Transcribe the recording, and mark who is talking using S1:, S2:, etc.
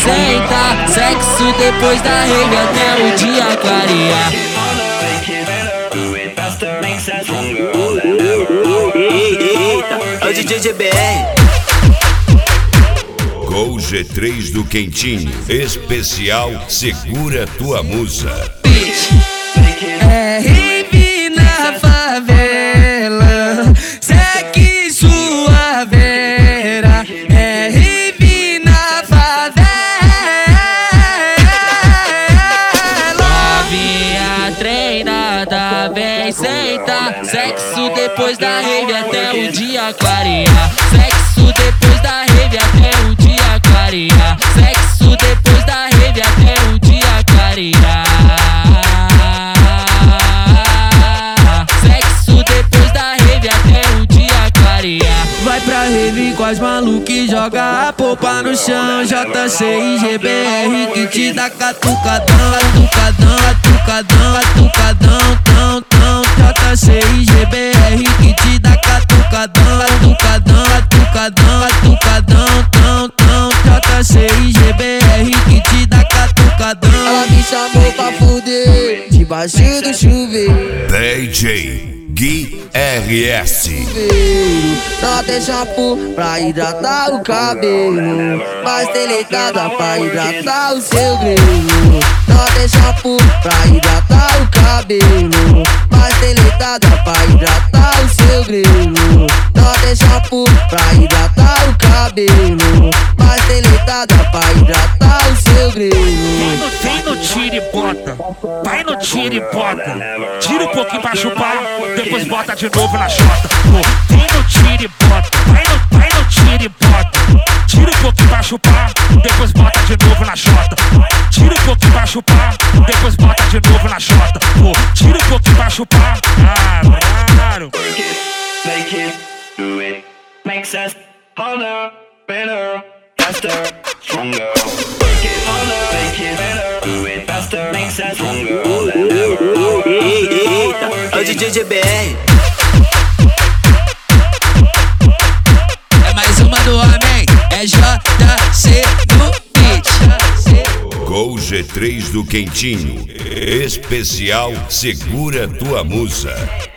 S1: senta. Sexo depois da rave até o dia clarear.
S2: Eita, é o DJ GBR.
S3: Gol G3 do Quentinho, especial Segura Tua Musa.
S1: É rave na favela, segue sua vera. É rave na favela. Novinha treinada, vem sentar. Sexo depois da rave até o dia clarear. Sexo depois da rave até o dia clarear. Sexo depois da rave até o dia clarear. Sexo depois da rave até o dia clarear. Vai pra rave com as malucas e joga a popa no chão. JC e GBR que te dá catucadão, catucadão, catucadão, catucadão, tão, tão. JC e GBR que te dá catucadão, catucadão, catucadão, catucadão, tão, tão. JC e GBR que te dá catucadão.
S2: Ela me chamou pra fuder debaixo do chuveiro.
S3: DJ Gui RS.
S2: Não tem shampoo pra hidratar o cabelo, mas tem leitada pra hidratar o seu grelo. Não tem shampoo pra hidratar o cabelo, mas tem leitada pra hidratar o seu grelo. Não tem shampoo pra hidratar o cabelo, mas tem leitada pra hidratar o seu grelo.
S4: Vem no tira e bota, vai no tira e bota. Tira um pouquinho pra chupar, depois bota de novo na chota. Vem no tira e bota, vai no tira e bota. Tira um pouquinho pra chupar, depois bota de novo na chota. Tira um pouquinho pra chupar, depois bota de novo na chota. Tira um pouquinho pra chupar, claro.
S5: Make it, do it, makes us harder, better, faster, stronger. Make it harder, make it better, do it faster, makes us stronger than ever.
S2: Eita, é o DJ GBR.
S1: É mais uma do homem, é JC no beat.
S3: Gol G3 do Quentinho, especial Segura Tua Musa.